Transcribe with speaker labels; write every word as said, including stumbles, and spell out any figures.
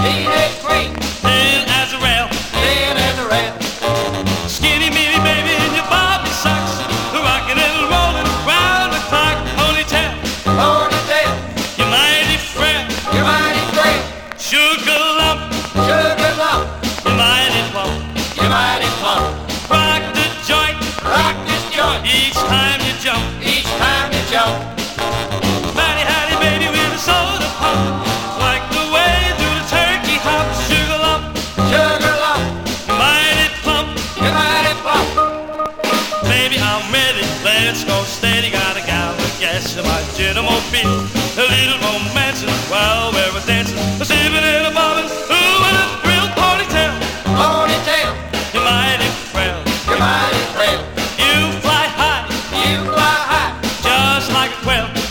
Speaker 1: teenage queen,
Speaker 2: thin as a rail,
Speaker 1: thin as a rail.
Speaker 2: skinny mini baby in your bobby socks, rocking and rolling round the clock. Ponytail,
Speaker 1: Ponytail,
Speaker 2: you're mighty frail,
Speaker 1: you're mighty frail.
Speaker 2: sugar lump,
Speaker 1: Sugar lump,
Speaker 2: you're mighty plump.
Speaker 1: you're mighty plump.
Speaker 2: Rock the joint
Speaker 1: Rock this joint
Speaker 2: each time you jump.
Speaker 1: each time you jump.
Speaker 2: Mighty howdy baby with a soda pop, like the way through the turkey hop. Sugar lump,
Speaker 1: Sugar lump,
Speaker 2: you're mighty plump.
Speaker 1: you're mighty plump.
Speaker 2: Baby, I'm ready, let's go steady. Got a gal with gas in my automobile, a little romance while we're dancing, sipping in a bottle. Ooh, what a thrill. Ponytail,
Speaker 1: Ponytail,
Speaker 2: you're mighty frail,
Speaker 1: you're mighty frail.
Speaker 2: you fly high
Speaker 1: You fly high
Speaker 2: just like a quail.